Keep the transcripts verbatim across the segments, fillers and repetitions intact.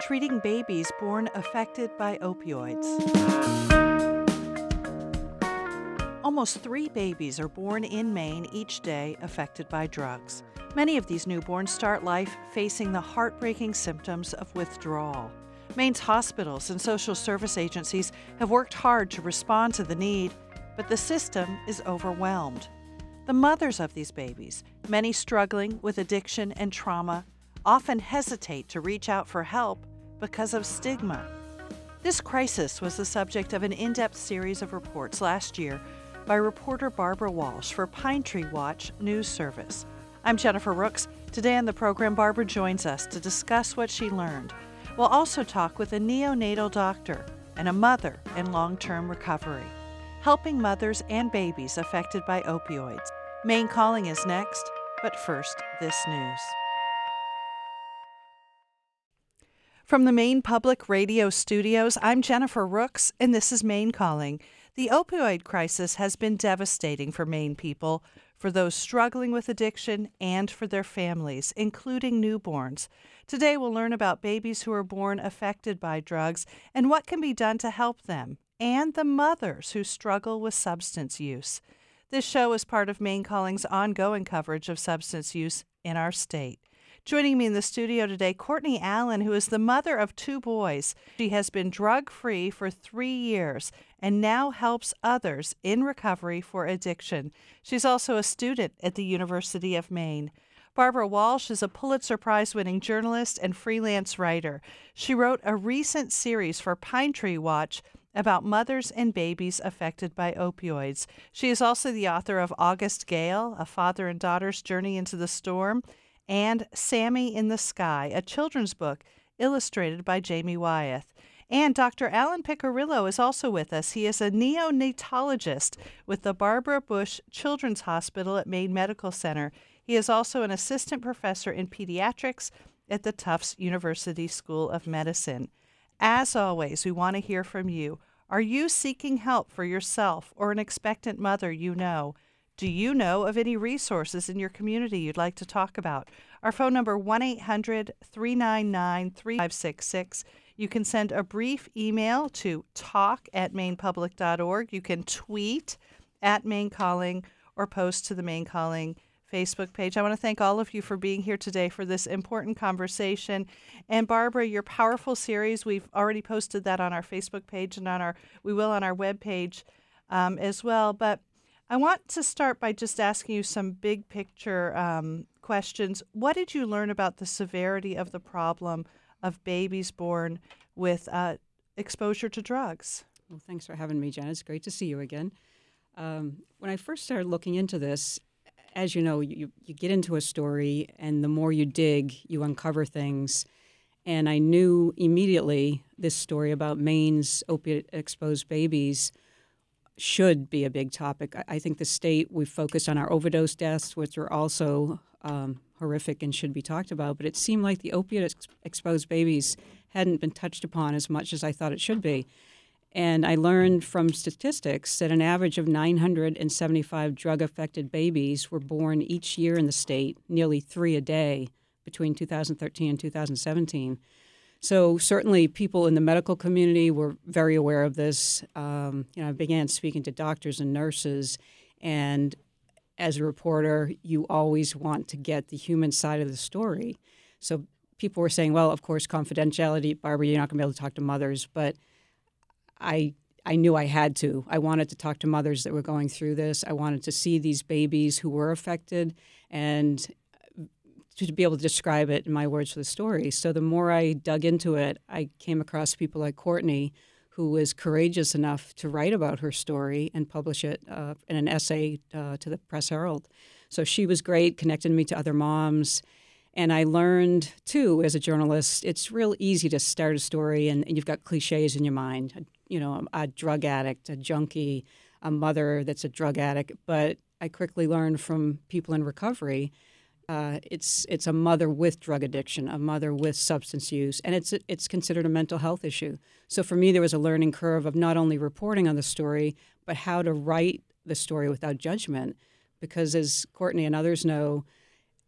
treating babies born affected by opioids. Almost three babies are born in Maine each day affected by drugs. Many of these newborns start life facing the heartbreaking symptoms of withdrawal. Maine's hospitals and social service agencies have worked hard to respond to the need, but the system is overwhelmed. The mothers of these babies, many struggling with addiction and trauma, often hesitate to reach out for help because of stigma. This crisis was the subject of an in-depth series of reports last year by reporter Barbara Walsh for Pine Tree Watch News Service. I'm Jennifer Rooks. Today on the program, Barbara joins us to discuss what she learned. We'll also talk with a neonatal doctor and a mother in long-term recovery, helping mothers and babies affected by opioids. Maine Calling is next, but first, this news. From the Maine Public Radio studios, I'm Jennifer Rooks, and this is Maine Calling. The opioid crisis has been devastating for Maine people, for those struggling with addiction, and for their families, including newborns. Today we'll learn about babies who are born affected by drugs and what can be done to help them, and the mothers who struggle with substance use. This show is part of Maine Calling's ongoing coverage of substance use in our state. Joining me in the studio today, Courtney Allen, who is the mother of two boys. She has been drug-free for three years and now helps others in recovery for addiction. She's also a student at the University of Maine. Barbara Walsh is a Pulitzer Prize-winning journalist and freelance writer. She wrote a recent series for Pine Tree Watch about mothers and babies affected by opioids. She is also the author of August Gale, A Father and Daughter's Journey into the Storm, and Sammy in the Sky, a children's book illustrated by Jamie Wyeth. And Doctor Alan Piccirillo is also with us. He is a neonatologist with the Barbara Bush Children's Hospital at Maine Medical Center. He is also an assistant professor in pediatrics at the Tufts University School of Medicine. As always, we want to hear from you. Are you seeking help for yourself or an expectant mother you know? Do you know of any resources in your community you'd like to talk about? Our phone number, one eight hundred three nine nine three five six six. You can send a brief email to talk at maine public dot org. You can tweet at Maine Calling or post to the Maine Calling Facebook page. I want to thank all of you for being here today for this important conversation. And Barbara, your powerful series, we've already posted that on our Facebook page and on our we will on our webpage um, as well. But I want to start by just asking you some big picture um, questions. What did you learn about the severity of the problem of babies born with uh, exposure to drugs? Well, thanks for having me, Jen. It's great to see you again. Um, when I first started looking into this, as you know, you, you get into a story, and the more you dig, you uncover things. And I knew immediately this story about Maine's opiate-exposed babies should be a big topic. I, I think the state, we focused on our overdose deaths, which are also um, horrific and should be talked about, but it seemed like the opiate-exposed babies hadn't been touched upon as much as I thought it should be. And I learned from statistics that an average of nine hundred seventy-five drug-affected babies were born each year in the state, nearly three a day, between two thousand thirteen and two thousand seventeen. So certainly people in the medical community were very aware of this. Um, you know, I began speaking to doctors and nurses, and as a reporter, you always want to get the human side of the story. So people were saying, well, of course, confidentiality, Barbara, you're not going to be able to talk to mothers, but I I knew I had to. I wanted to talk to mothers that were going through this. I wanted to see these babies who were affected and to be able to describe it in my words for the story. So the more I dug into it, I came across people like Courtney, who was courageous enough to write about her story and publish it uh, in an essay uh, to the Press Herald. So she was great, connected me to other moms. And I learned, too, as a journalist, it's real easy to start a story and, and you've got cliches in your mind. You know, a drug addict, a junkie, a mother that's a drug addict. But I quickly learned from people in recovery, uh, it's it's a mother with drug addiction, a mother with substance use, and it's it's considered a mental health issue. So for me, there was a learning curve of not only reporting on the story, but how to write the story without judgment. Because as Courtney and others know,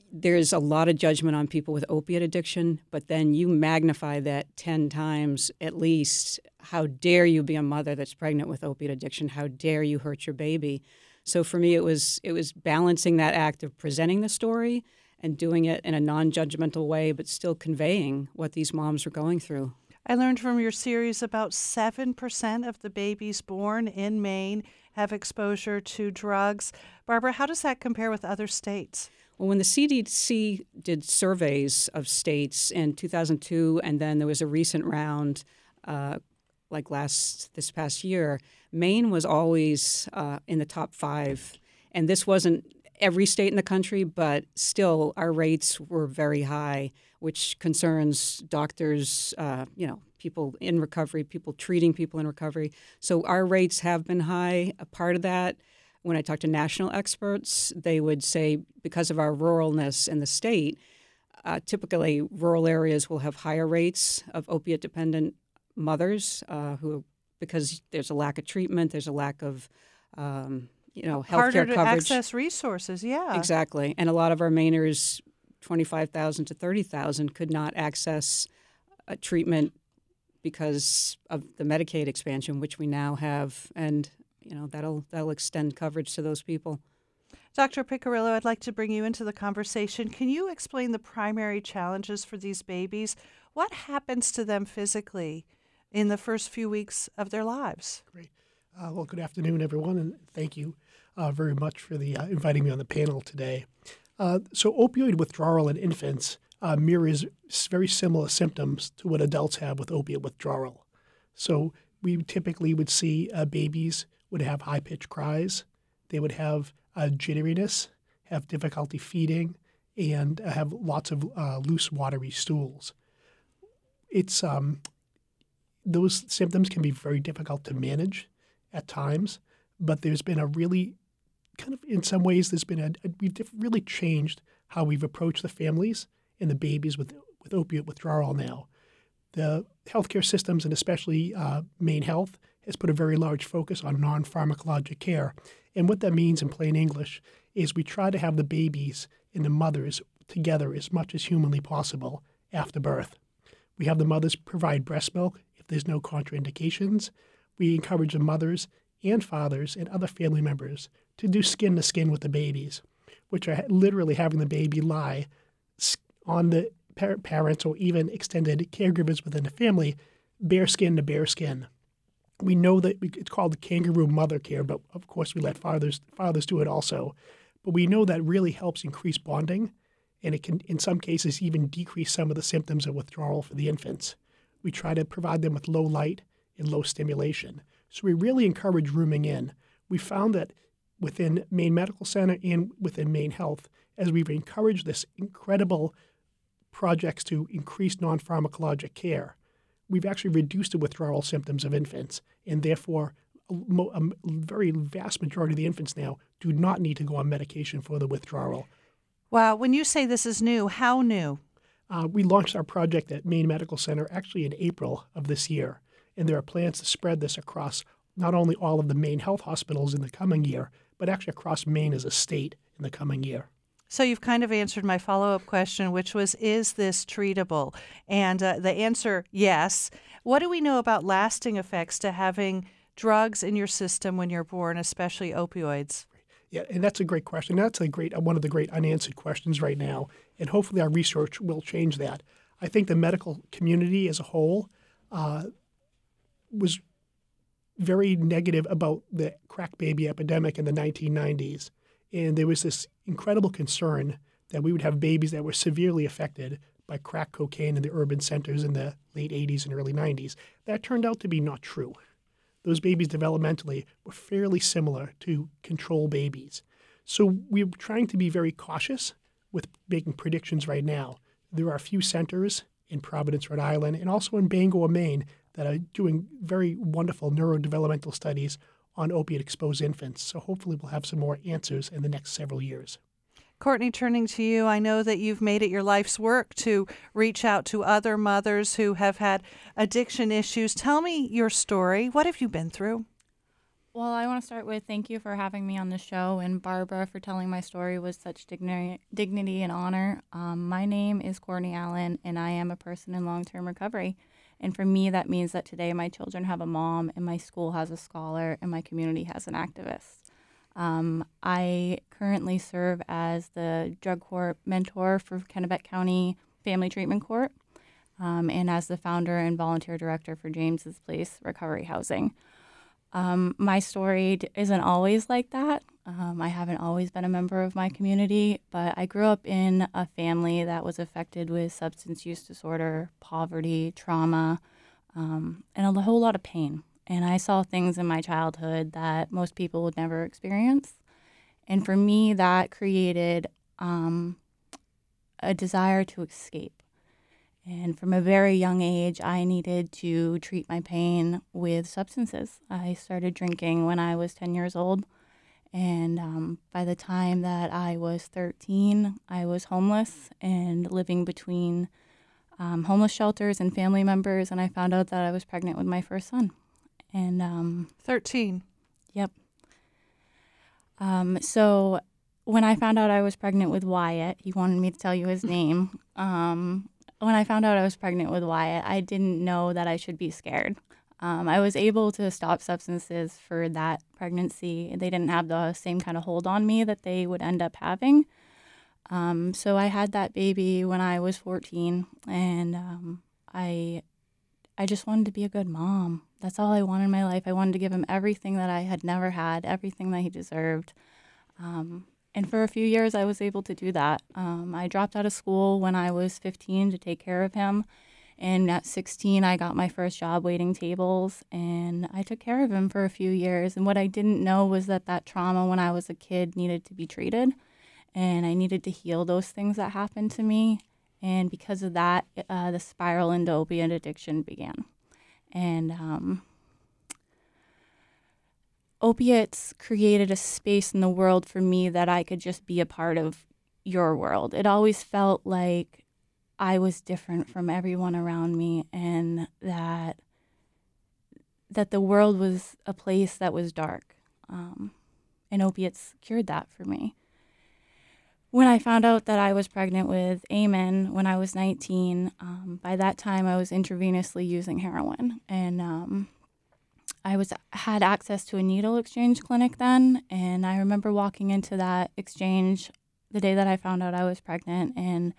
there's a lot of judgment on people with opiate addiction, but then you magnify that ten times at least. How dare you be a mother that's pregnant with opiate addiction? How dare you hurt your baby? So for me, it was it was balancing that act of presenting the story and doing it in a non-judgmental way, but still conveying what these moms were going through. I learned from your series about seven percent of the babies born in Maine have exposure to drugs. Barbara, how does that compare with other states? Well, when the C D C did surveys of states in two thousand two, and then there was a recent round uh, like last this past year, Maine was always uh, in the top five. And this wasn't every state in the country, but still our rates were very high, which concerns doctors, uh, you know, people in recovery, people treating people in recovery. So our rates have been high. A part of that, when I talk to national experts, they would say because of our ruralness in the state, uh, typically rural areas will have higher rates of opiate-dependent mothers uh, who, because there's a lack of treatment, there's a lack of, um, you know, healthcare Harder to coverage. access resources, yeah. Exactly. And a lot of our Mainers, twenty-five thousand to thirty thousand, could not access a treatment because of the Medicaid expansion, which we now have, and you know that'll that'll extend coverage to those people. Doctor Piccirillo, I'd like to bring you into the conversation. Can you explain the primary challenges for these babies? What happens to them physically in the first few weeks of their lives? Great. Uh, well, good afternoon, everyone, and thank you uh, very much for the uh, inviting me on the panel today. Uh, so opioid withdrawal in infants uh, mirrors very similar symptoms to what adults have with opiate withdrawal. So we typically would see uh, babies would have high-pitched cries. They would have uh, jitteriness, have difficulty feeding, and uh, have lots of uh, loose, watery stools. It's um, those symptoms can be very difficult to manage at times, but there's been a really kind of, in some ways, there's been a, a we've really changed how we've approached the families and the babies with with opiate withdrawal now. The healthcare systems, and especially uh, Maine Health, has put a very large focus on non-pharmacologic care. And what that means in plain English is we try to have the babies and the mothers together as much as humanly possible after birth. We have the mothers provide breast milk if there's no contraindications. We encourage the mothers and fathers and other family members to do skin-to-skin with the babies, which are literally having the baby lie on the par- parents or even extended caregivers within the family, bare skin to bare skin. We know that we, it's called the kangaroo mother care, but of course we let fathers fathers do it also. But we know that really helps increase bonding, and it can, in some cases, even decrease some of the symptoms of withdrawal for the infants. We try to provide them with low light and low stimulation. So we really encourage rooming in. We found that within Maine Medical Center and within Maine Health, as we've encouraged this incredible projects to increase non-pharmacologic care, we've actually reduced the withdrawal symptoms of infants, and therefore a, mo- a very vast majority of the infants now do not need to go on medication for the withdrawal. Wow. When you say this is new, how new? Uh, we launched our project at Maine Medical Center actually in April of this year, and there are plans to spread this across not only all of the Maine Health hospitals in the coming year, but actually across Maine as a state in the coming year. So you've kind of answered my follow-up question, which was, is this treatable? And uh, the answer, yes. What do we know about lasting effects to having drugs in your system when you're born, especially opioids? Yeah, and that's a great question. That's a great one of the great unanswered questions right now, and hopefully our research will change that. I think the medical community as a whole uh, was very negative about the crack baby epidemic in the nineteen nineties. And there was this incredible concern that we would have babies that were severely affected by crack cocaine in the urban centers in the late eighties and early nineties. That turned out to be not true. Those babies developmentally were fairly similar to control babies. So we're trying to be very cautious with making predictions right now. There are a few centers in Providence, Rhode Island, and also in Bangor, Maine, that are doing very wonderful neurodevelopmental studies on opiate-exposed infants. So hopefully we'll have some more answers in the next several years. Courtney, turning to you, I know that you've made it your life's work to reach out to other mothers who have had addiction issues. Tell me your story. What have you been through? Well, I want to start with thank you for having me on the show, and Barbara for telling my story with such dignity, dignity and honor. Um, my name is Courtney Allen, and I am a person in long-term recovery. And for me, that means that today my children have a mom, and my school has a scholar, and my community has an activist. Um, I currently serve as the drug court mentor for Kennebec County Family Treatment Court, um, and as the founder and volunteer director for James's Place Recovery Housing. Um, my story d- isn't always like that. Um, I haven't always been a member of my community, but I grew up in a family that was affected with substance use disorder, poverty, trauma, um, and a whole lot of pain. And I saw things in my childhood that most people would never experience. And for me, that created um, a desire to escape. And from a very young age, I needed to treat my pain with substances. I started drinking when I was ten years old. And um, by the time that I was thirteen, I was homeless and living between um, homeless shelters and family members. And I found out that I was pregnant with my first son. And um, thirteen. Yep. Um, so when I found out I was pregnant with Wyatt, he wanted me to tell you his name. Um, when I found out I was pregnant with Wyatt, I didn't know that I should be scared. Um, I was able to stop substances for that pregnancy. They didn't have the same kind of hold on me that they would end up having. Um, so I had that baby when I was fourteen, and um, I, I just wanted to be a good mom. That's all I wanted in my life. I wanted to give him everything that I had never had, everything that he deserved. Um, and for a few years, I was able to do that. Um, I dropped out of school when I was fifteen to take care of him. And at sixteen, I got my first job waiting tables, and I took care of him for a few years. And what I didn't know was that that trauma when I was a kid needed to be treated, and I needed to heal those things that happened to me. And because of that, uh, the spiral into opiate addiction began. And um, opiates created a space in the world for me that I could just be a part of your world. It always felt like I was different from everyone around me, and that that the world was a place that was dark. Um, and opiates cured that for me. When I found out that I was pregnant with Eamon when I was nineteen, um, by that time I was intravenously using heroin, and um, I was had access to a needle exchange clinic then. And I remember walking into that exchange the day that I found out I was pregnant, and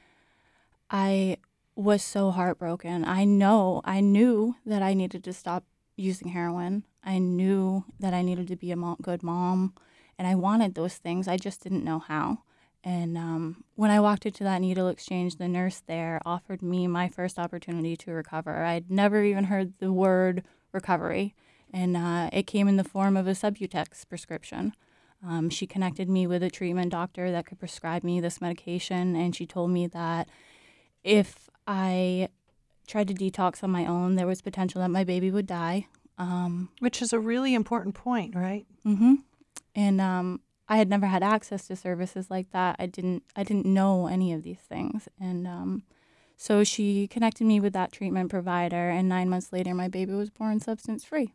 I was so heartbroken. I know, I knew that I needed to stop using heroin. I knew that I needed to be a mo- good mom, and I wanted those things. I just didn't know how. And um, when I walked into that needle exchange, the nurse there offered me my first opportunity to recover. I'd never even heard the word recovery, and uh, it came in the form of a Subutex prescription. Um, she connected me with a treatment doctor that could prescribe me this medication, and she told me that if I tried to detox on my own, there was potential that my baby would die. Um, Which is a really important point, right? mm-hmm. And um, I had never had access to services like that. I didn't. I didn't know any of these things, and um, so she connected me with that treatment provider. And nine months later, my baby was born substance free.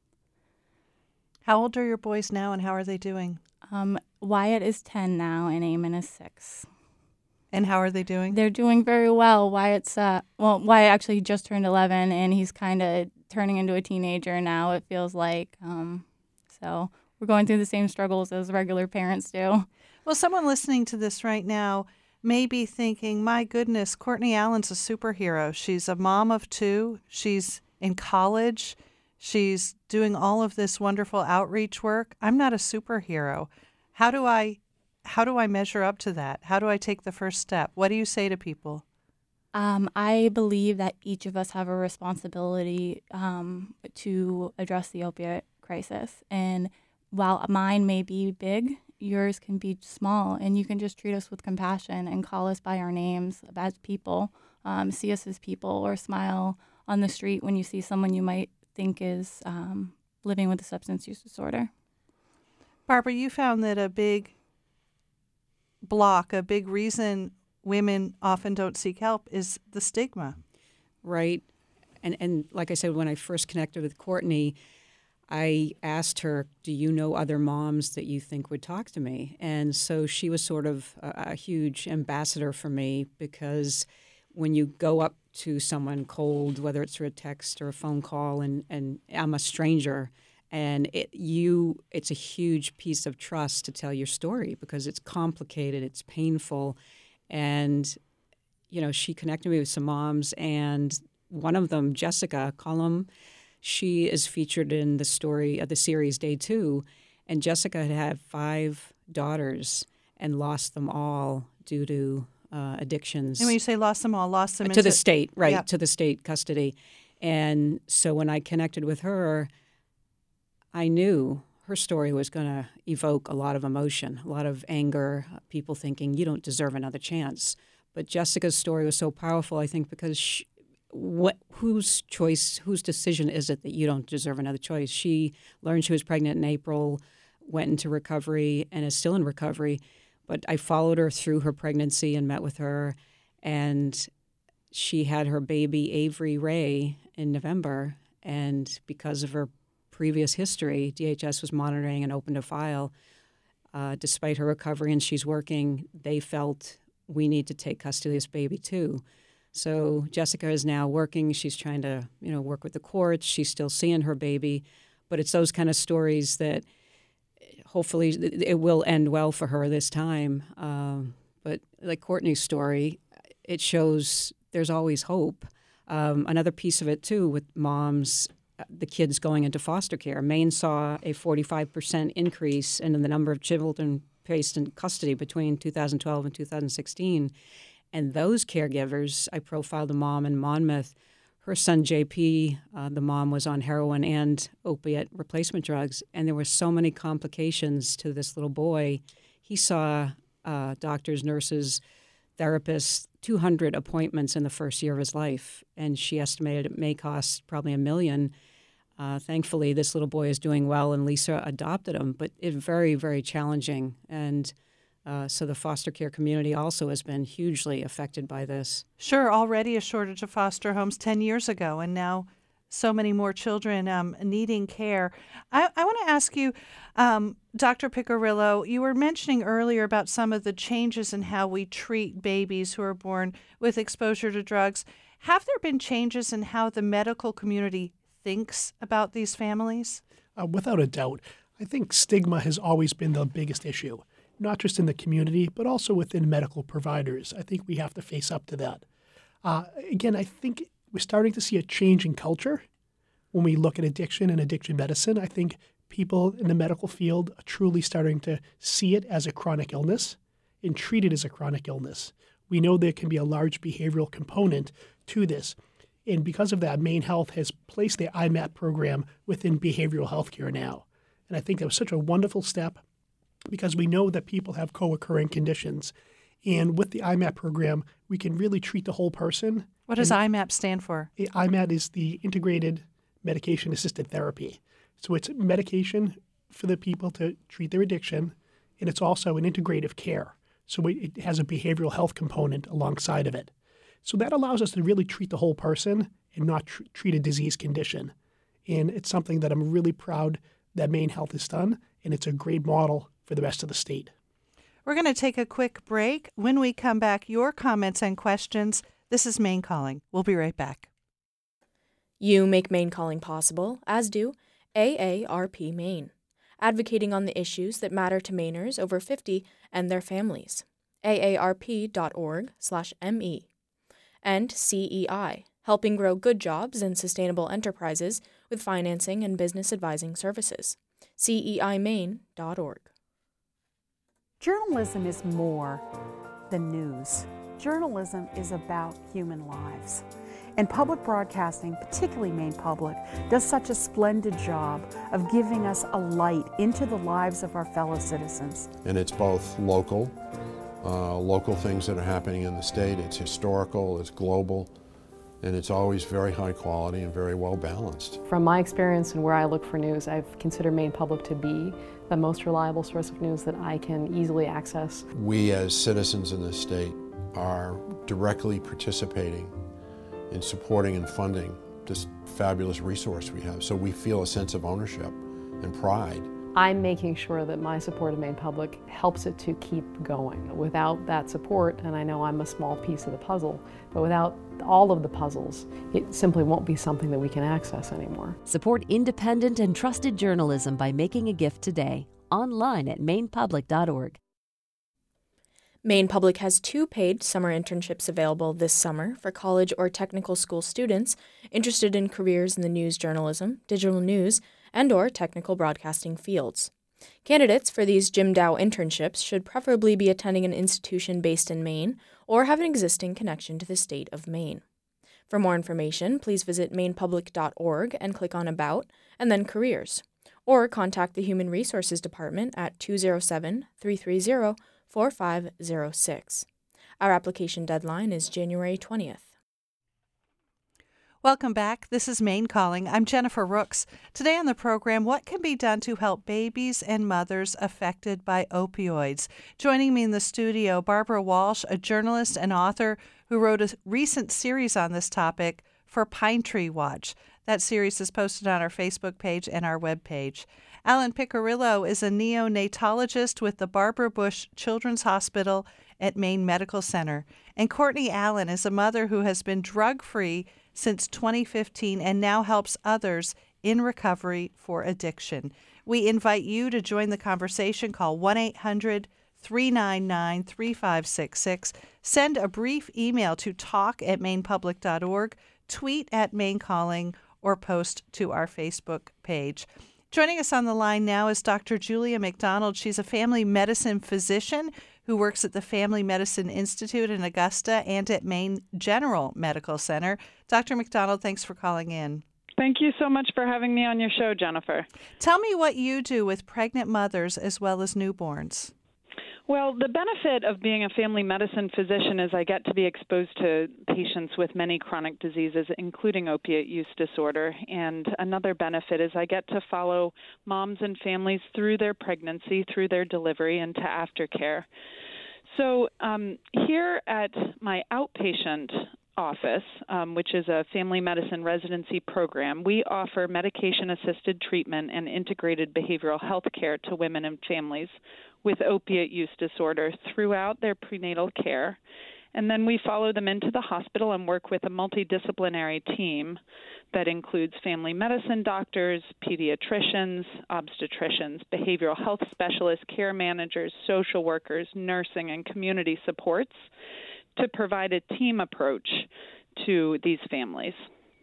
How old are your boys now, and how are they doing? Um, Wyatt is ten now, and Eamon is six. And how are they doing? They're doing very well. Wyatt's, uh, well, Wyatt actually just turned eleven, and he's kind of turning into a teenager now, it feels like. Um, so we're going through the same struggles as regular parents do. Well, someone listening to this right now may be thinking, my goodness, Courtney Allen's a superhero. She's a mom of two. She's in college. She's doing all of this wonderful outreach work. I'm not a superhero. How do I How do I measure up to that? How do I take the first step? What do you say to people? Um, I believe that each of us have a responsibility um, to address the opiate crisis. And while mine may be big, yours can be small. And you can just treat us with compassion and call us by our names as people, um, see us as people, or smile on the street when you see someone you might think is um, living with a substance use disorder. Barbara, you found that a big block, a big reason women often don't seek help is the stigma. Right. And and like I said, when I first connected with Courtney, I asked her, do you know other moms that you think would talk to me? And so she was sort of a, a huge ambassador for me, because when you go up to someone cold, whether it's through a text or a phone call, and, and I'm a stranger, and it, you, it's a huge piece of trust to tell your story, because it's complicated, it's painful. And, you know, she connected me with some moms, and one of them, Jessica Cullum, she is featured in the story of the series Day Two, and Jessica had had five daughters and lost them all due to uh, addictions. And when you say lost them all, lost them to into, the state, right, yeah. to the state custody. And so when I connected with her, I knew her story was going to evoke a lot of emotion, a lot of anger, people thinking, you don't deserve another chance. But Jessica's story was so powerful, I think, because she, what, whose choice, whose decision is it that you don't deserve another choice? She learned she was pregnant in April, went into recovery, and is still in recovery. But I followed her through her pregnancy and met with her, and she had her baby Avery Ray in November, and because of her previous history, D H S was monitoring and opened a file. Uh, despite her recovery and she's working, they felt we need to take custody of this baby too. So Jessica is now working. She's trying to, you know, work with the courts. She's still seeing her baby. But it's those kind of stories that hopefully it will end well for her this time. Um, but like Courtney's story, it shows there's always hope. Um, another piece of it, too, with moms, the kids going into foster care. Maine saw a forty-five percent increase in the number of children placed in custody between two thousand twelve and two thousand sixteen. And those caregivers, I profiled a mom in Monmouth. Her son, J P, uh, the mom was on heroin and opiate replacement drugs, and there were so many complications to this little boy. He saw uh, doctors, nurses, therapists, two hundred appointments in the first year of his life, and she estimated it may cost probably a million. Uh, thankfully, this little boy is doing well, and Lisa adopted him, but it's very, very challenging. And uh, so the foster care community also has been hugely affected by this. Sure, already a shortage of foster homes ten years ago, and now so many more children um, needing care. I, I want to ask you, um, Doctor Piccirillo, you were mentioning earlier about some of the changes in how we treat babies who are born with exposure to drugs. Have there been changes in how the medical community thinks about these families? Uh, without a doubt. I think stigma has always been the biggest issue, not just in the community, but also within medical providers. I think we have to face up to that. Uh, again, I think we're starting to see a change in culture when we look at addiction and addiction medicine. I think people in the medical field are truly starting to see it as a chronic illness and treat it as a chronic illness. We know there can be a large behavioral component to this. And because of that, Maine Health has placed the I MAP program within behavioral health care now. And I think that was such a wonderful step because we know that people have co-occurring conditions. And with the I MAP program, we can really treat the whole person. What does I MAP stand for? I MAP is the Integrated Medication-Assisted Therapy. So it's medication for the people to treat their addiction, and it's also an integrative care. So it has a behavioral health component alongside of it. So that allows us to really treat the whole person and not tr- treat a disease condition. And it's something that I'm really proud that Maine Health has done, and it's a great model for the rest of the state. We're going to take a quick break. When we come back, your comments and questions. This is Maine Calling. We'll be right back. You make Maine Calling possible, as do A A R P Maine, advocating on the issues that matter to Mainers over fifty and their families. A A R P dot org slash M E. And C E I, helping grow good jobs and sustainable enterprises with financing and business advising services. C E I Maine dot org. Journalism is more than news. Journalism is about human lives. And public broadcasting, particularly Maine Public, does such a splendid job of giving us a light into the lives of our fellow citizens. And it's both local, uh, local things that are happening in the state, it's historical, it's global, and it's always very high quality and very well balanced. From my experience and where I look for news, I've considered Maine Public to be the most reliable source of news that I can easily access. We as citizens in this state are directly participating in supporting and funding this fabulous resource we have. So we feel a sense of ownership and pride. I'm making sure that my support of Maine Public helps it to keep going. Without that support, and I know I'm a small piece of the puzzle, but without all of the puzzles, it simply won't be something that we can access anymore. Support independent and trusted journalism by making a gift today, online at maine public dot org. Maine Public has two paid summer internships available this summer for college or technical school students interested in careers in the news journalism, digital news, and or technical broadcasting fields. Candidates for these Jim Dow internships should preferably be attending an institution based in Maine or have an existing connection to the state of Maine. For more information, please visit maine public dot org and click on About and then Careers, or contact the Human Resources Department at two oh seven, three three zero, four five zero six. Our application deadline is January twentieth. Welcome back. This is Maine Calling. I'm Jennifer Rooks. Today on the program, what can be done to help babies and mothers affected by opioids? Joining me in the studio, Barbara Walsh, a journalist and author who wrote a recent series on this topic for Pine Tree Watch. That series is posted on our Facebook page and our webpage. Alan Piccirillo is a neonatologist with the Barbara Bush Children's Hospital at Maine Medical Center. And Courtney Allen is a mother who has been drug-free since twenty fifteen and now helps others in recovery for addiction. We invite you to join the conversation. Call one eight hundred, three nine nine, three five six six. Send a brief email to talk at maine public dot org, tweet at Maine Calling, or post to our Facebook page. Joining us on the line now is Doctor Julia McDonald. She's a family medicine physician who works at the Family Medicine Institute in Augusta and at Maine General Medical Center. Doctor McDonald, thanks for calling in. Thank you so much for having me on your show, Jennifer. Tell me what you do with pregnant mothers as well as newborns. Well, the benefit of being a family medicine physician is I get to be exposed to patients with many chronic diseases, including opiate use disorder. And another benefit is I get to follow moms and families through their pregnancy, through their delivery, and to aftercare. So um, here at my outpatient office, um, which is a family medicine residency program, we offer medication-assisted treatment and integrated behavioral health care to women and families with opiate use disorder throughout their prenatal care. And then we follow them into the hospital and work with a multidisciplinary team that includes family medicine doctors, pediatricians, obstetricians, behavioral health specialists, care managers, social workers, nursing, and community supports to provide a team approach to these families.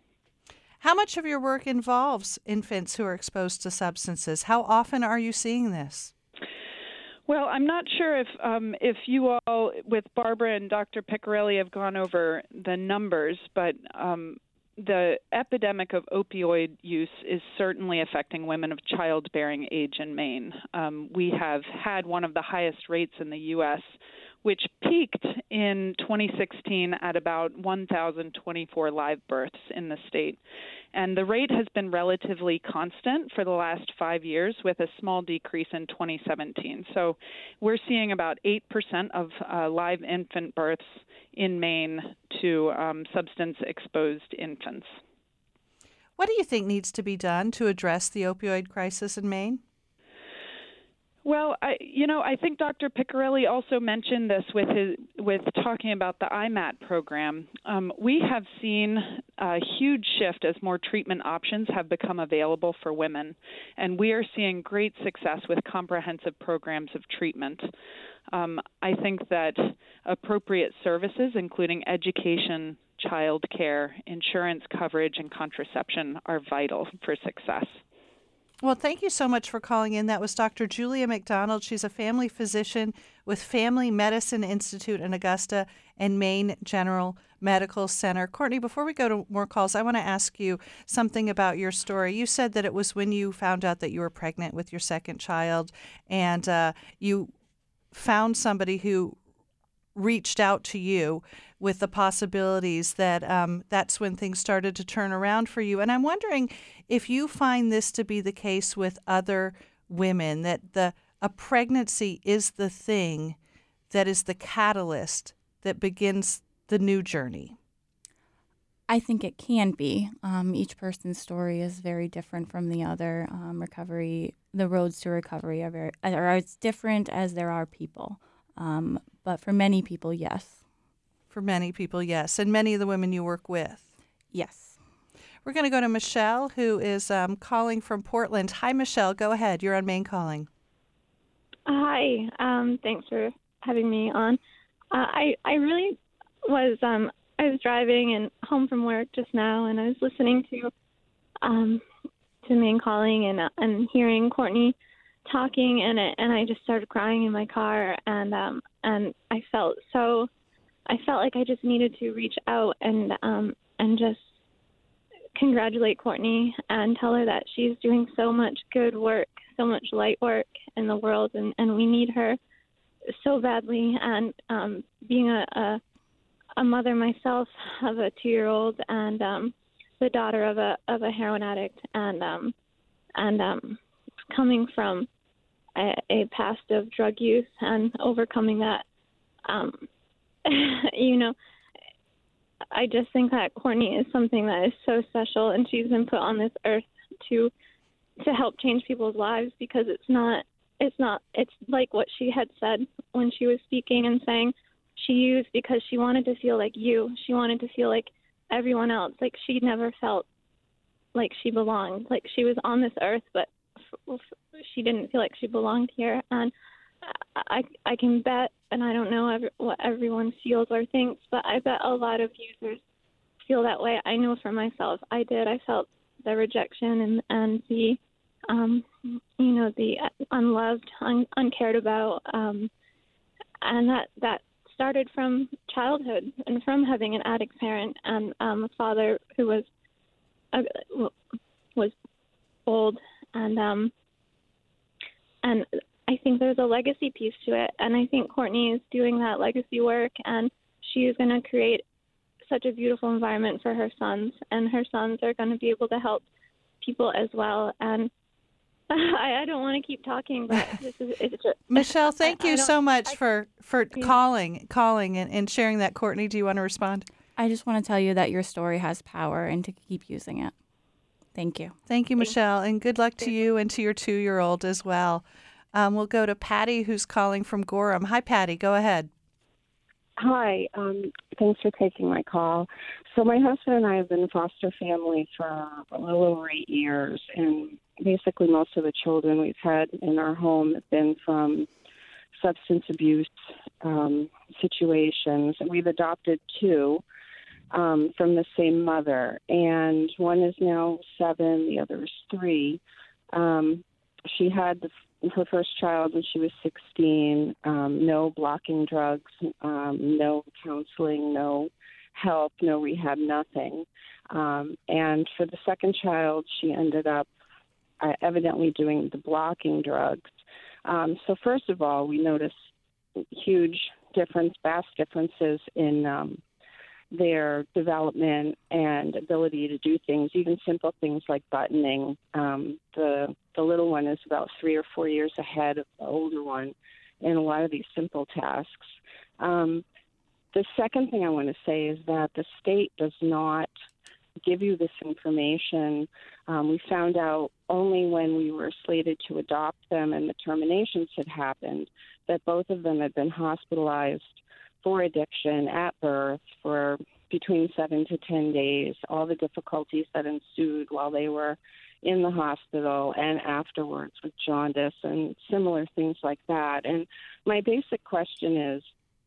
How much of your work involves infants who are exposed to substances? How often are you seeing this? Well, I'm not sure if um, if you all, with Barbara and Doctor Piccirillo, have gone over the numbers, but um, the epidemic of opioid use is certainly affecting women of childbearing age in Maine. Um, we have had one of the highest rates in the U S, which peaked in twenty sixteen at about one thousand twenty-four live births in the state. And the rate has been relatively constant for the last five years with a small decrease in twenty seventeen. So we're seeing about eight percent of uh, live infant births in Maine to um, substance-exposed infants. What do you think needs to be done to address the opioid crisis in Maine? Well, I, you know, I think Doctor Piccirillo also mentioned this with his, with talking about the I M A T program. Um, we have seen a huge shift as more treatment options have become available for women, and we are seeing great success with comprehensive programs of treatment. Um, I think that appropriate services, including education, child care, insurance coverage, and contraception, are vital for success. Well, thank you so much for calling in. That was Doctor Julia McDonald. She's a family physician with Family Medicine Institute in Augusta and Maine General Medical Center. Courtney, before we go to more calls, I want to ask you something about your story. You said that it was when you found out that you were pregnant with your second child, and uh, you found somebody who reached out to you with the possibilities that um, that's when things started to turn around for you. And I'm wondering if you find this to be the case with other women, that the a pregnancy is the thing that is the catalyst that begins the new journey. I think it can be. Um, each person's story is very different from the other. Um, recovery, the roads to recovery are very are as different as there are people. Um, but for many people, yes. For many people, yes. And many of the women you work with. Yes. We're going to go to Michelle, who is um, calling from Portland. Hi, Michelle. Go ahead. You're on Maine Calling. Hi. Um, thanks for having me on. Uh, I I really was um, I was driving and home from work just now, and I was listening to um, to Maine Calling and uh, and hearing Courtney talking, and it, and I just started crying in my car, and um, and I felt so I felt like I just needed to reach out and um, and just congratulate Courtney and tell her that she's doing so much good work, so much light work in the world, and, and we need her so badly. And um, being a, a a mother myself of a two-year-old and um, the daughter of a of a heroin addict, and um, and um, coming from a, a past of drug use and overcoming that, um, you know. I just think that Courtney is something that is so special, and she's been put on this earth to to help change people's lives, because it's not it's not it's like what she had said when she was speaking and saying she used because she wanted to feel like you. She wanted to feel like everyone else. Like she never felt like she belonged. Like she was on this earth, but f- f- she didn't feel like she belonged here. And I, I can bet, and I don't know every, what everyone feels or thinks, but I bet a lot of users feel that way. I know for myself, I did. I felt the rejection and, and the, um, you know, the unloved, un, uncared about, um, and that that started from childhood and from having an addict parent and um, a father who was uh, was old, and um, and. I think there's a legacy piece to it, and I think Courtney is doing that legacy work, and she is going to create such a beautiful environment for her sons, and her sons are going to be able to help people as well. And I, I don't want to keep talking, but this is it's just, Michelle, thank I, you I so much I, for, for yeah. calling calling and, and sharing that. Courtney, do you want to respond? I just want to tell you that your story has power and to keep using it. Thank you. Thank you, Michelle, and good luck to you and to your two-year-old as well. Um, we'll go to Patty, who's calling from Gorham. Hi, Patty. Go ahead. Hi. Um, thanks for taking my call. So my husband and I have been foster family for a little over eight years, and basically most of the children we've had in our home have been from substance abuse um, situations. And we've adopted two um, from the same mother, and one is now seven, the other is three. Um, she had the her first child when she was sixteen, um, no blocking drugs, um, no counseling, no help, no rehab, nothing. Um, and for the second child, she ended up uh, evidently doing the blocking drugs. Um, so first of all, we noticed huge difference, vast differences in um, their development and ability to do things, even simple things like buttoning. Um, the the little one is about three or four years ahead of the older one in a lot of these simple tasks. Um, the second thing I want to say is that the state does not give you this information. Um, we found out only when we were slated to adopt them and the terminations had happened that both of them had been hospitalized for addiction at birth for between seven to ten days, all the difficulties that ensued while they were in the hospital and afterwards with jaundice and similar things like that. And my basic question is,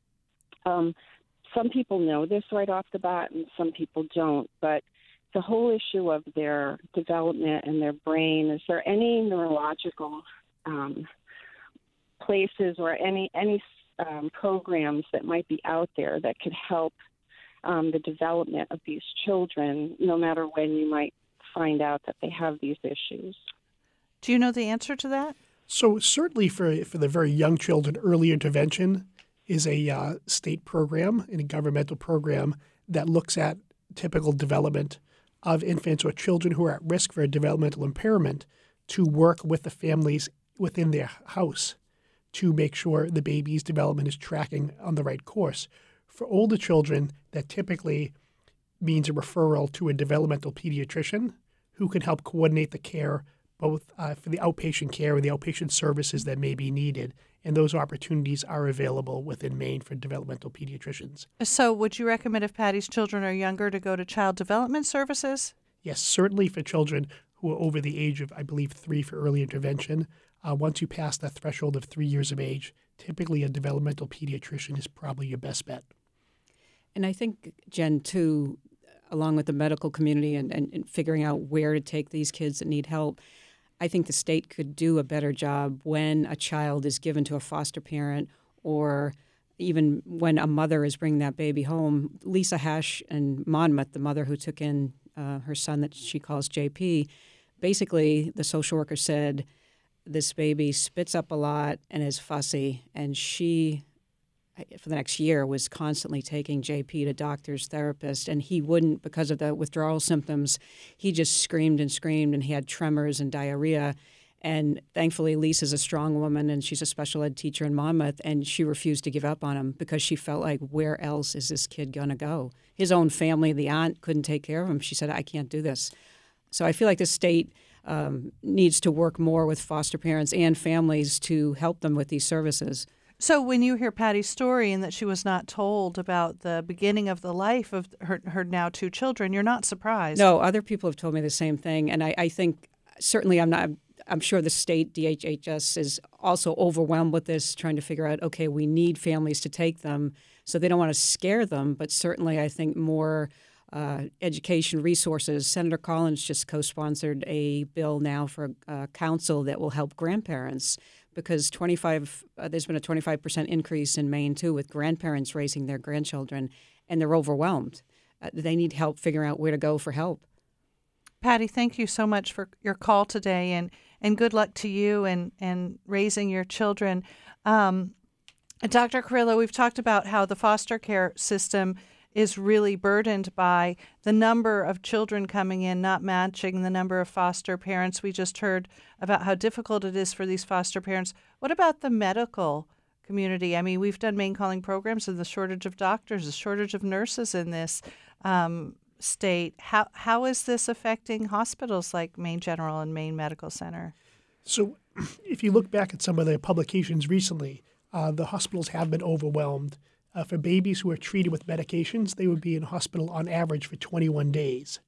um, some people know this right off the bat and some people don't, but the whole issue of their development and their brain, is there any neurological um, places or any any Um, programs that might be out there that could help um, the development of these children, no matter when you might find out that they have these issues? Do you know the answer to that? So certainly for, for the very young children, early intervention is a uh, state program and a governmental program that looks at typical development of infants or children who are at risk for a developmental impairment to work with the families within their house to make sure the baby's development is tracking on the right course. For older children that typically means a referral to a developmental pediatrician who can help coordinate the care both uh, for the outpatient care and the outpatient services that may be needed. And those opportunities are available within Maine for developmental pediatricians. So would you recommend if Patty's children are younger to go to child development services? Yes, certainly for children who are over the age of, I believe, three for early intervention. Uh, once you pass that threshold of three years of age, typically a developmental pediatrician is probably your best bet. And I think, Jen, too, along with the medical community and, and, and figuring out where to take these kids that need help, I think the state could do a better job when a child is given to a foster parent or even when a mother is bringing that baby home. Lisa Hash in Monmouth, the mother who took in uh, her son that she calls J P, basically the social worker said, this baby spits up a lot and is fussy, and she, for the next year, was constantly taking J P to doctors, therapists, and he wouldn't, because of the withdrawal symptoms, he just screamed and screamed, and he had tremors and diarrhea. And thankfully, Lisa's a strong woman, and she's a special ed teacher in Monmouth, and she refused to give up on him because she felt like, where else is this kid going to go? His own family, the aunt, couldn't take care of him. She said, I can't do this. So I feel like the state um, needs to work more with foster parents and families to help them with these services. So when you hear Patty's story and that she was not told about the beginning of the life of her, her now two children, you're not surprised? No, other people have told me the same thing. And I, I think certainly I'm not, I'm sure the state D H H S is also overwhelmed with this, trying to figure out, okay, we need families to take them. So they don't want to scare them. But certainly I think more uh, education resources. Senator Collins just co-sponsored a bill now for uh, council that will help grandparents. Because twenty-five, uh, there's been a twenty-five percent increase in Maine, too, with grandparents raising their grandchildren, and they're overwhelmed. Uh, they need help figuring out where to go for help. Patty, thank you so much for your call today, and, and good luck to you and, and raising your children. Um, Doctor Carrillo, we've talked about how the foster care system is really burdened by the number of children coming in not matching the number of foster parents. We just heard about how difficult it is for these foster parents. What about the medical community? I mean, we've done Maine Calling programs and the shortage of doctors, the shortage of nurses in this um, state. How How is this affecting hospitals like Maine General and Maine Medical Center? So if you look back at some of the publications recently, uh, the hospitals have been overwhelmed. Uh, for babies who are treated with medications, they would be in hospital on average for twenty-one days.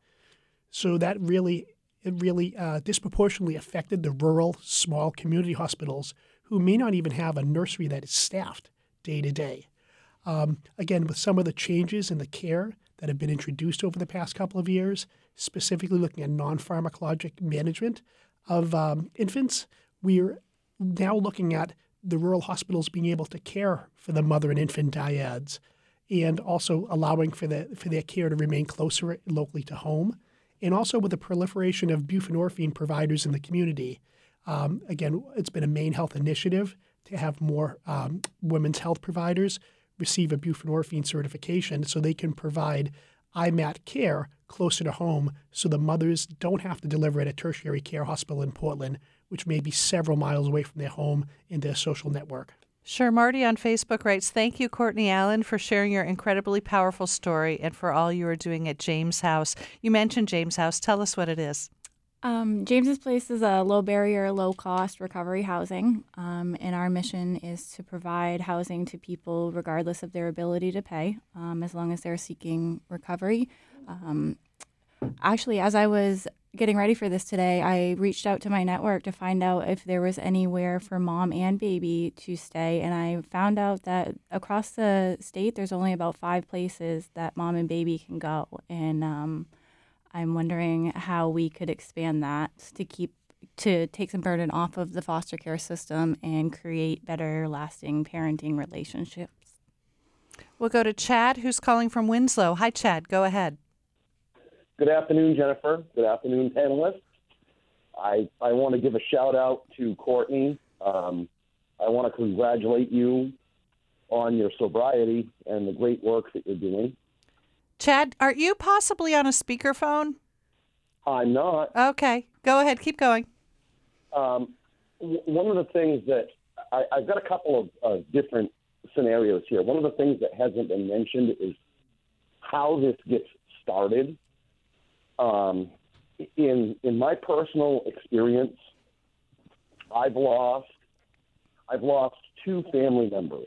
So that really, it really uh, disproportionately affected the rural, small community hospitals who may not even have a nursery that is staffed day to day. Um, again, with some of the changes in the care that have been introduced over the past couple of years, specifically looking at non-pharmacologic management of um, infants, we're now looking at the rural hospitals being able to care for the mother and infant dyads, and also allowing for the for their care to remain closer locally to home, and also with the proliferation of buprenorphine providers in the community. Um, again, it's been a Maine Health initiative to have more um, women's health providers receive a buprenorphine certification so they can provide I M A T care closer to home so the mothers don't have to deliver at a tertiary care hospital in Portland, which may be several miles away from their home and their social network. Sure. Marty on Facebook writes, thank you, Courtney Allen, for sharing your incredibly powerful story and for all you are doing at James House. You mentioned James House. Tell us what it is. Um, James's Place is a low barrier, low cost recovery housing, um, and our mission is to provide housing to people regardless of their ability to pay, um, as long as they're seeking recovery. Um, actually, as I was getting ready for this today, I reached out to my network to find out if there was anywhere for mom and baby to stay, and I found out that across the state there's only about five places that mom and baby can go, and um, I'm wondering how we could expand that to keep to take some burden off of the foster care system and create better, lasting parenting relationships. We'll go to Chad, who's calling from Winslow. Hi, Chad. Go ahead. Good afternoon, Jennifer. Good afternoon, panelists. I, I want to give a shout out to Courtney. Um, I want to congratulate you on your sobriety and the great work that you're doing. Chad, are you possibly on a speakerphone? I'm not. Okay. Go ahead. Keep going. Um, w- one of the things that I, I've got a couple of uh, different scenarios here. One of the things that hasn't been mentioned is how this gets started. Um, in in my personal experience, I've lost I've lost two family members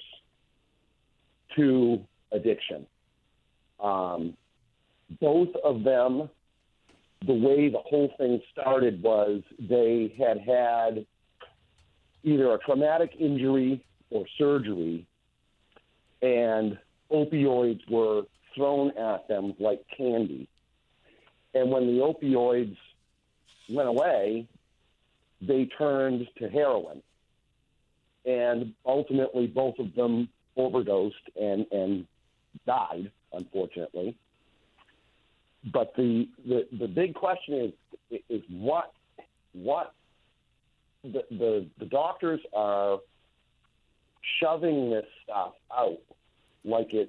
to addiction. Um, both of them, the way the whole thing started was they had had either a traumatic injury or surgery, and opioids were thrown at them like candy. And when the opioids went away, they turned to heroin. And ultimately, both of them overdosed and, and died, unfortunately. But the, the, the big question is, is what, what the, the, the doctors are shoving this stuff out like it's,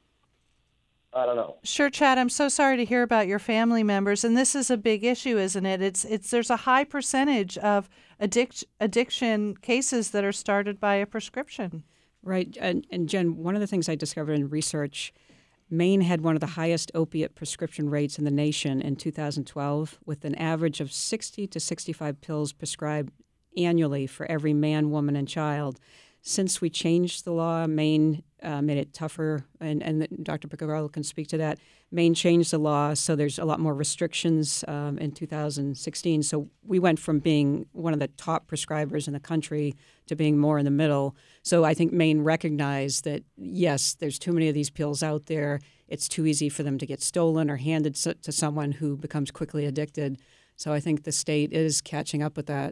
I don't know. Sure, Chad. I'm so sorry to hear about your family members, and this is a big issue, isn't it? It's it's there's a high percentage of addict, addiction cases that are started by a prescription. Right, and, and Jen, one of the things I discovered in research, Maine had one of the highest opiate prescription rates in the nation in two thousand twelve, with an average of sixty to sixty-five pills prescribed annually for every man, woman, and child. Since we changed the law, Maine uh, made it tougher, and, and Doctor Piccarello can speak to that. Maine changed the law, so there's a lot more restrictions um, in two thousand sixteen. So we went from being one of the top prescribers in the country to being more in the middle. So I think Maine recognized that, yes, there's too many of these pills out there. It's too easy for them to get stolen or handed to someone who becomes quickly addicted. So I think the state is catching up with that.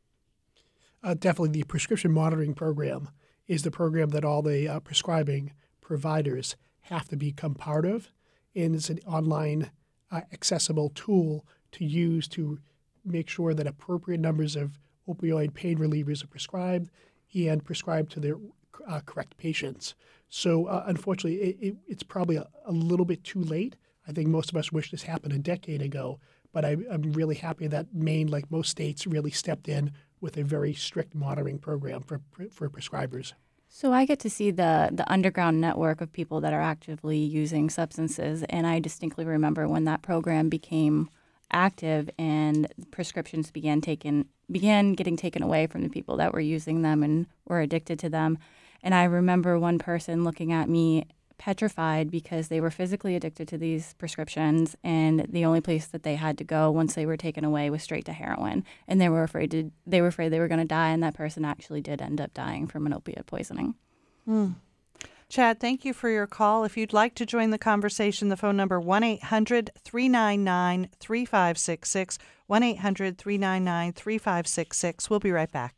Uh, definitely the prescription monitoring program is the program that all the uh, prescribing providers have to become part of. And it's an online uh, accessible tool to use to make sure that appropriate numbers of opioid pain relievers are prescribed and prescribed to their uh, correct patients. So uh, unfortunately, it, it, it's probably a, a little bit too late. I think most of us wish this happened a decade ago, but I, I'm really happy that Maine, like most states, really stepped in with a very strict monitoring program for for prescribers. So I get to see the the underground network of people that are actively using substances, and I distinctly remember when that program became active and prescriptions began taken began getting taken away from the people that were using them and were addicted to them. And I remember one person looking at me petrified because they were physically addicted to these prescriptions, and the only place that they had to go once they were taken away was straight to heroin, and they were afraid to they were afraid they were going to die, and that person actually did end up dying from an opiate poisoning. Mm. Chad, thank you for your call. If you'd like to join the conversation, the phone number one eight hundred three nine nine three five six six, one eight hundred three nine nine three five six six. We'll be right back.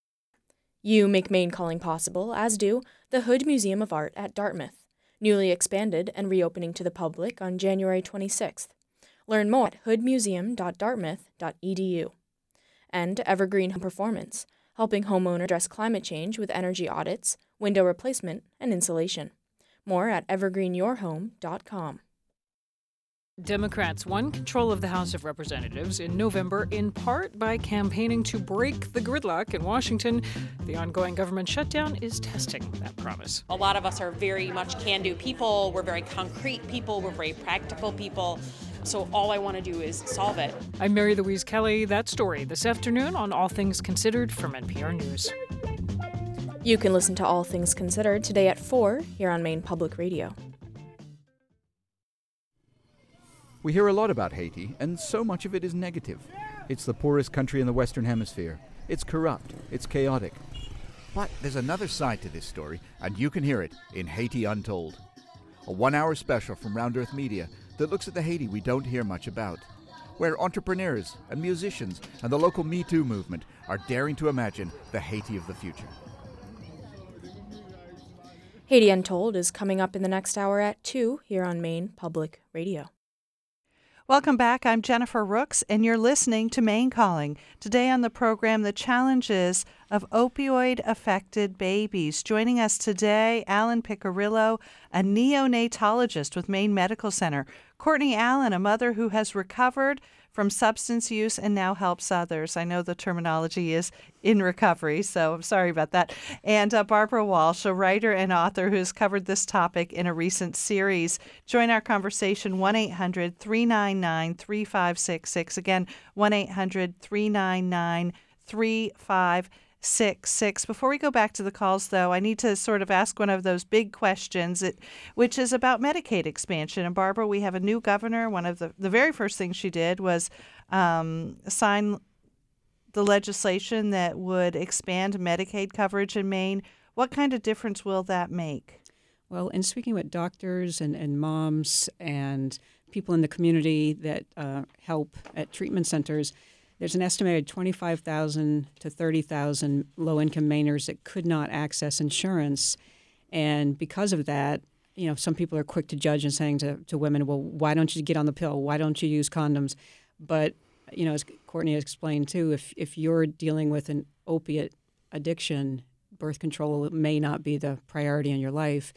You make Maine Calling possible, as do the Hood Museum of Art at Dartmouth, newly expanded and reopening to the public on January twenty-sixth. Learn more at hood museum dot dartmouth dot e d u. And Evergreen Home Performance, helping homeowners address climate change with energy audits, window replacement, and insulation. More at evergreen your home dot com. Democrats won control of the House of Representatives in November in part by campaigning to break the gridlock in Washington. The ongoing government shutdown is testing that promise. A lot of us are very much can-do people. We're very concrete people. We're very practical people. So all I want to do is solve it. I'm Mary Louise Kelly. That story this afternoon on All Things Considered from N P R News. You can listen to All Things Considered today at four here on Maine Public Radio. We hear a lot about Haiti, and so much of it is negative. It's the poorest country in the Western Hemisphere. It's corrupt. It's chaotic. But there's another side to this story, and you can hear it in Haiti Untold, a one-hour special from Round Earth Media that looks at the Haiti we don't hear much about, where entrepreneurs and musicians and the local Me Too movement are daring to imagine the Haiti of the future. Haiti Untold is coming up in the next hour at two here on Maine Public Radio. Welcome back. I'm Jennifer Rooks, and you're listening to Maine Calling. Today on the program, the challenges of opioid-affected babies. Joining us today, Alan Piccarillo, a neonatologist with Maine Medical Center, Courtney Allen, a mother who has recovered from substance use and now helps others. I know the terminology is in recovery, so I'm sorry about that. And uh, Barbara Walsh, a writer and author who has covered this topic in a recent series. Join our conversation, one eight hundred three nine nine three five six six. Again, one eight hundred three nine nine three five six six. Before we go back to the calls, though, I need to sort of ask one of those big questions, it, which is about Medicaid expansion. And Barbara, we have a new governor. One of the, the very first things she did was um, sign the legislation that would expand Medicaid coverage in Maine. What kind of difference will that make? Well, in speaking with doctors and, and moms and people in the community that uh, help at treatment centers, there's an estimated twenty-five thousand to thirty thousand low-income Mainers that could not access insurance. And because of that, you know, some people are quick to judge and saying to, to women, well, why don't you get on the pill? Why don't you use condoms? But, you know, as Courtney explained too, if, if you're dealing with an opiate addiction, birth control may not be the priority in your life.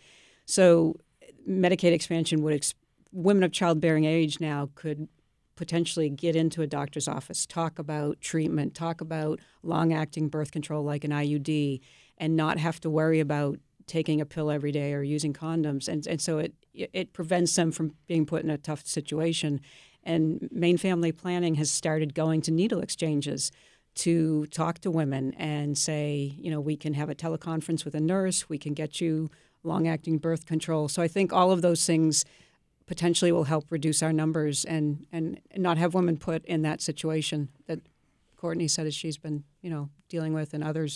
So Medicaid expansion would, ex- women of childbearing age now could potentially get into a doctor's office, talk about treatment, talk about long-acting birth control like an I U D, and not have to worry about taking a pill every day or using condoms. And and so it it prevents them from being put in a tough situation. And Maine Family Planning has started going to needle exchanges to talk to women and say, you know, we can have a teleconference with a nurse, we can get you long-acting birth control. So I think all of those things potentially will help reduce our numbers and, and not have women put in that situation that Courtney said that she's been, you know, dealing with and others.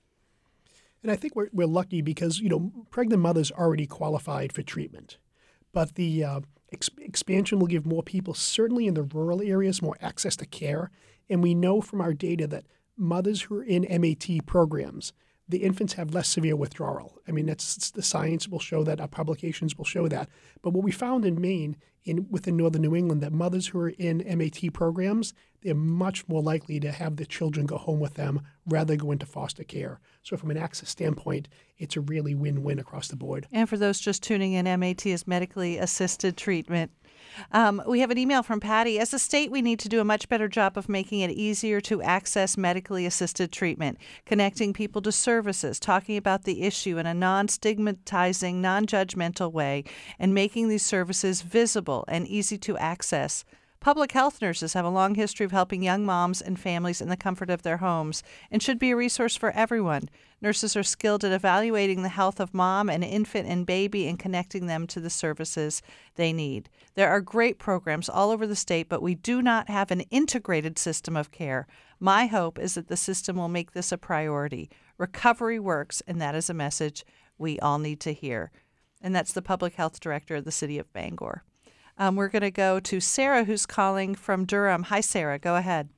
And I think we're, we're lucky because, you know, pregnant mothers already qualified for treatment. But the uh, ex- expansion will give more people, certainly in the rural areas, more access to care. And we know from our data that mothers who are in M A T programs, the infants have less severe withdrawal. I mean, that's the science will show that. Our publications will show that. But what we found in Maine, in within northern New England, that mothers who are in M A T programs, they're much more likely to have their children go home with them rather than go into foster care. So from an access standpoint, it's a really win-win across the board. And for those just tuning in, M A T is medically assisted treatment. Um, we have an email from Patty. As a state, we need to do a much better job of making it easier to access medically assisted treatment, connecting people to services, talking about the issue in a non-stigmatizing, non-judgmental way, and making these services visible and easy to access. Public health nurses have a long history of helping young moms and families in the comfort of their homes and should be a resource for everyone. Nurses are skilled at evaluating the health of mom and infant and baby and connecting them to the services they need. There are great programs all over the state, but we do not have an integrated system of care. My hope is that the system will make this a priority. Recovery works, and that is a message we all need to hear. And that's the public health director of the city of Bangor. Um, we're going to go to Sarah, who's calling from Durham. Hi, Sarah. Go ahead.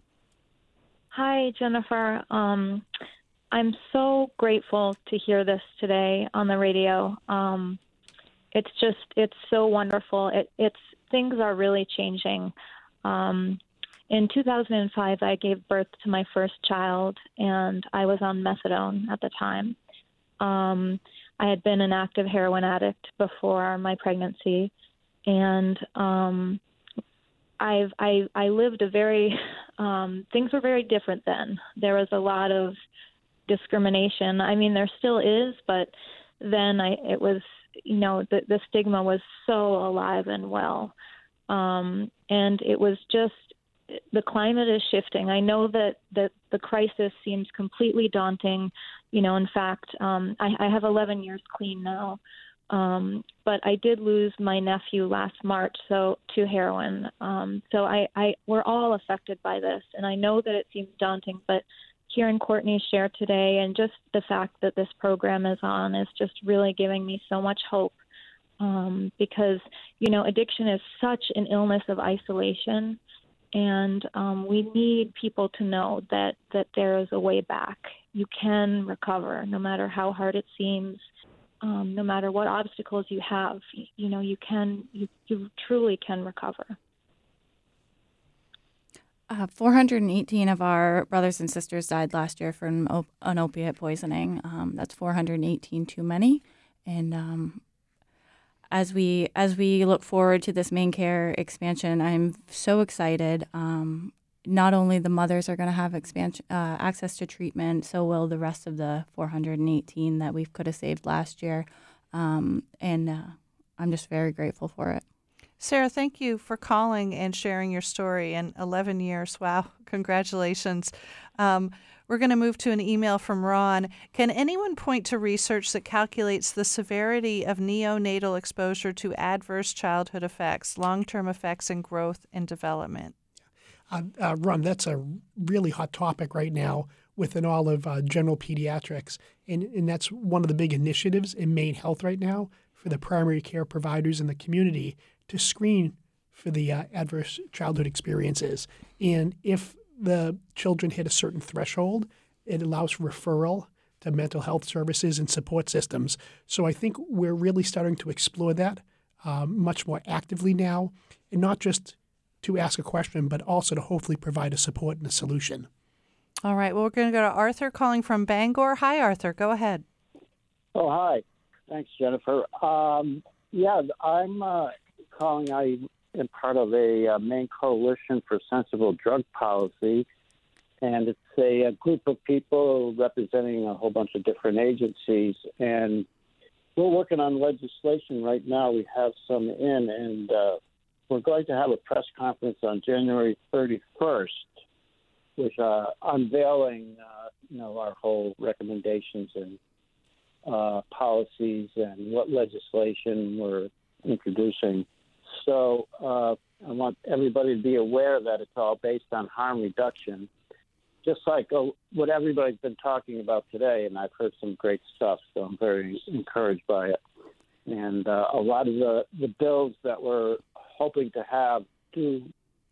Hi, Jennifer. Um, I'm so grateful to hear this today on the radio. Um, it's just, it's so wonderful. It, it's things are really changing. Um, in two thousand five, I gave birth to my first child, and I was on methadone at the time. Um, I had been an active heroin addict before my pregnancy. And um, I've I I lived a very um, things were very different then. There was a lot of discrimination. I mean, there still is, but then I it was you know the the stigma was so alive and well, um, and it was just the climate is shifting. I know that that the crisis seems completely daunting. You know, in fact, um, I, I have eleven years clean now. Um, but I did lose my nephew last March, so to heroin. Um, so I, I, we're all affected by this, and I know that it seems daunting, but hearing Courtney share today and just the fact that this program is on is just really giving me so much hope. Um, because, you know, addiction is such an illness of isolation, and um, we need people to know that, that there is a way back. You can recover, no matter how hard it seems. Um, no matter what obstacles you have, you, you know, you can, you, you truly can recover. Uh, four hundred eighteen of our brothers and sisters died last year from op- an opiate poisoning. Um, that's four hundred eighteen too many. And um, as we as we look forward to this Maine Care expansion, I'm so excited. Um, not only the mothers are going to have expansion uh, access to treatment, so will the rest of the four hundred eighteen that we could have saved last year, um, and uh, I'm just very grateful for it. Sarah, thank you for calling and sharing your story. In eleven years, wow, congratulations. Um, we're going to move to an email from Ron. Can anyone point to research that calculates the severity of neonatal exposure to adverse childhood effects, long-term effects in growth and development? Uh, uh, Ron, that's a really hot topic right now within all of uh, general pediatrics, and, and that's one of the big initiatives in Maine Health right now for the primary care providers in the community to screen for the uh, adverse childhood experiences. And if the children hit a certain threshold, it allows for referral to mental health services and support systems. So I think we're really starting to explore that um, much more actively now, and not just to ask a question, but also to hopefully provide a support and a solution. All right. Well, we're going to go to Arthur calling from Bangor. Hi, Arthur. Go ahead. Oh, hi. Thanks, Jennifer. Um, yeah, I'm uh, calling. I am part of a uh, Maine Coalition for Sensible Drug Policy, and it's a, a group of people representing a whole bunch of different agencies, and we're working on legislation right now. We have some in, and uh, we're going to have a press conference on January thirty-first, which uh, unveiling, uh, you know, our whole recommendations and uh, policies and what legislation we're introducing. So uh, I want everybody to be aware that it's all based on harm reduction, just like oh, what everybody's been talking about today, and I've heard some great stuff, so I'm very encouraged by it. And uh, a lot of the, the bills that we're hoping to have do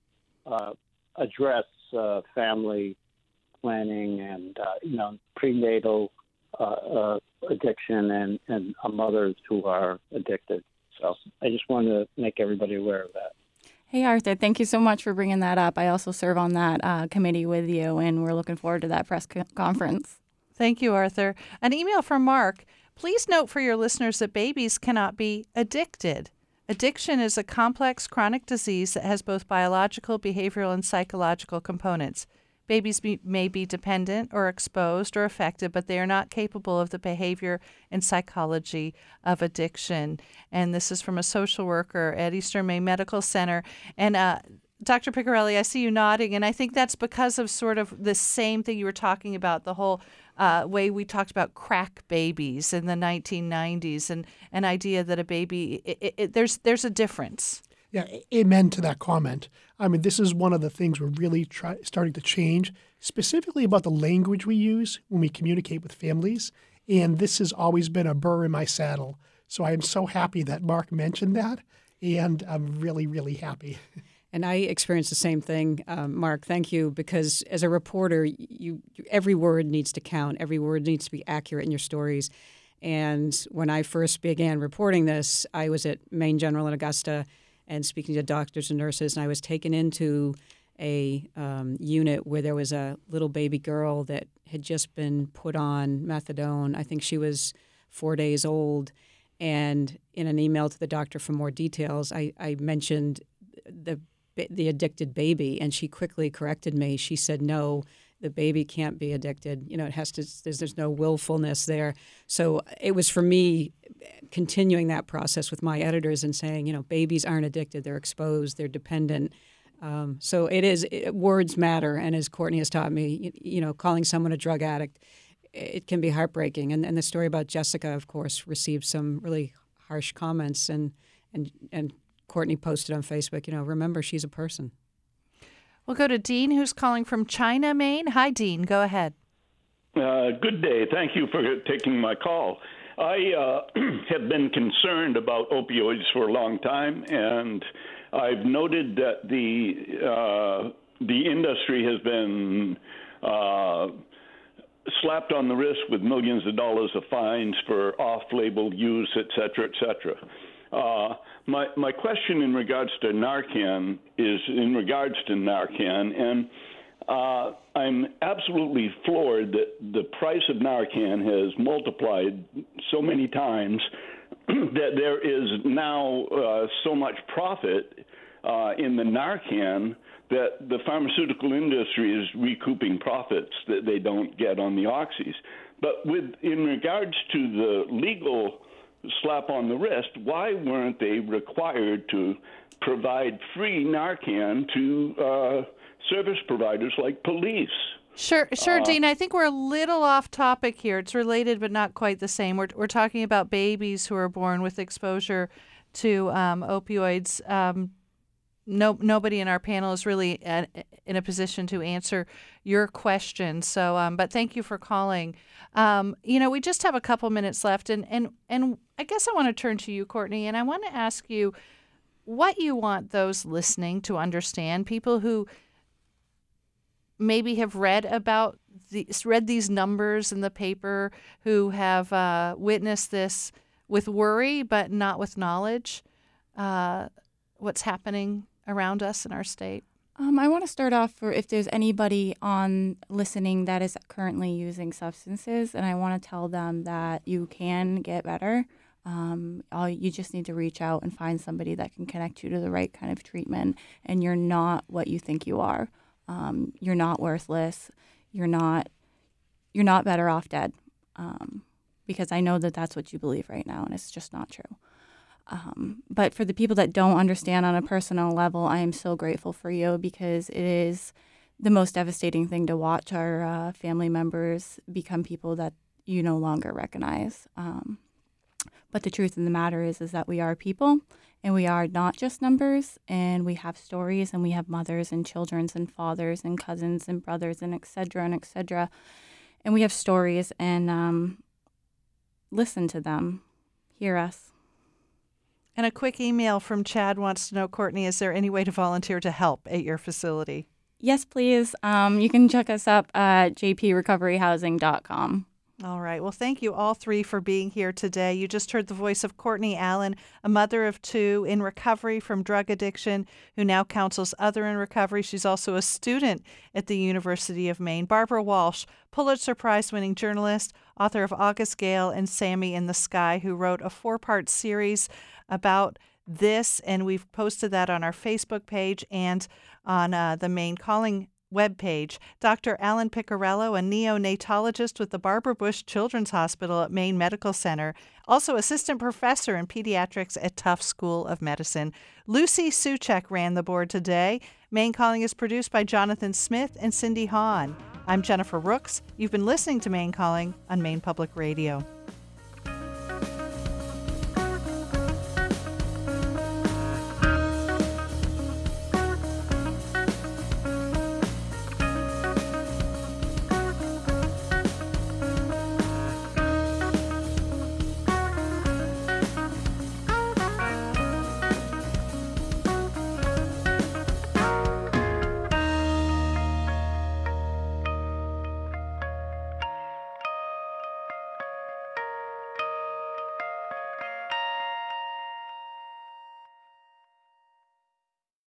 uh, address uh, family planning and, uh, you know, prenatal uh, uh, addiction and, and uh, mothers who are addicted. So I just wanted to make everybody aware of that. Hey, Arthur, thank you so much for bringing that up. I also serve on that uh, committee with you, and we're looking forward to that press co- conference. Thank you, Arthur. An email from Mark. Please note for your listeners that babies cannot be addicted. Addiction is a complex chronic disease that has both biological, behavioral, and psychological components. Babies be, may be dependent or exposed or affected, but they are not capable of the behavior and psychology of addiction. And this is from a social worker at Eastern Maine Medical Center. And uh, Doctor Piccarelli, I see you nodding, and I think that's because of sort of the same thing you were talking about, the whole uh, way we talked about crack babies in the nineteen nineties, and an idea that a baby, it, it, it, there's there's a difference. Yeah, amen to that comment. I mean, this is one of the things we're really try, starting to change, specifically about the language we use when we communicate with families. And this has always been a burr in my saddle. So I am so happy that Mark mentioned that, and I'm really, really happy. And I experienced the same thing, um, Mark. Thank you, because as a reporter, you, you every word needs to count. Every word needs to be accurate in your stories. And when I first began reporting this, I was at Maine General in Augusta and speaking to doctors and nurses, and I was taken into a um, unit where there was a little baby girl that had just been put on methadone. I think she was four days old. And in an email to the doctor for more details, I, I mentioned the the addicted baby, and she quickly corrected me. She said, no, the baby can't be addicted. You know, it has to, there's, there's no willfulness there. So it was for me continuing that process with my editors and saying, you know, babies aren't addicted. They're exposed. They're dependent. Um, so it is, it, words matter. And as Courtney has taught me, you, you know, calling someone a drug addict, it can be heartbreaking. And, and the story about Jessica, of course, received some really harsh comments, and, and, and Courtney posted on Facebook, you know, remember, she's a person. We'll go to Dean, who's calling from China, Maine. Hi, Dean. Go ahead. Uh, good day. Thank you for taking my call. I uh, have been concerned about opioids for a long time, and I've noted that the uh, the industry has been uh, slapped on the wrist with millions of dollars of fines for off-label use, et cetera, et cetera. Uh, my my question in regards to Narcan is in regards to Narcan, and uh, I'm absolutely floored that the price of Narcan has multiplied so many times that there is now uh, so much profit uh, in the Narcan that the pharmaceutical industry is recouping profits that they don't get on the oxys. But with in regards to the legal slap on the wrist, why weren't they required to provide free Narcan to uh, service providers like police? Sure, sure, Uh, Dean. I think we're a little off topic here. It's related, but not quite the same. We're we're talking about babies who are born with exposure to um, opioids. Um, no, nobody in our panel is really a, in a position to answer your question. So, um, but thank you for calling. Um, you know, we just have a couple minutes left, and and and I guess I want to turn to you, Courtney, and I want to ask you what you want those listening to understand. People who maybe have read about these, read these numbers in the paper, who have uh, witnessed this with worry but not with knowledge. Uh, what's happening around us in our state? Um, I want to start off for if there's anybody on listening that is currently using substances, and I want to tell them that you can get better. Um, all, you just need to reach out and find somebody that can connect you to the right kind of treatment, and you're not what you think you are. Um, you're not worthless. You're not. You're not better off dead. Um, because I know that that's what you believe right now, and it's just not true. Um, but for the people that don't understand on a personal level, I am so grateful for you, because it is the most devastating thing to watch our uh, family members become people that you no longer recognize. Um, but the truth of the matter is, is that we are people, and we are not just numbers, and we have stories, and we have mothers and children and fathers and cousins and brothers and et cetera and et cetera. And we have stories, and um, listen to them, hear us. And a quick email from Chad wants to know, Courtney, is there any way to volunteer to help at your facility? Yes, please. Um, you can check us up at j p recovery housing dot com. All right. Well, thank you all three for being here today. You just heard the voice of Courtney Allen, a mother of two in recovery from drug addiction, who now counsels others in recovery. She's also a student at the University of Maine. Barbara Walsh, Pulitzer Prize-winning journalist, author of August Gale and Sammy in the Sky, who wrote a four-part series about this, and we've posted that on our Facebook page and on uh, the Maine Calling webpage. Doctor Alan Piccarello, a neonatologist with the Barbara Bush Children's Hospital at Maine Medical Center, also assistant professor in pediatrics at Tufts School of Medicine. Lucy Suchek ran the board today. Maine Calling is produced by Jonathan Smith and Cindy Hahn. I'm Jennifer Rooks. You've been listening to Maine Calling on Maine Public Radio.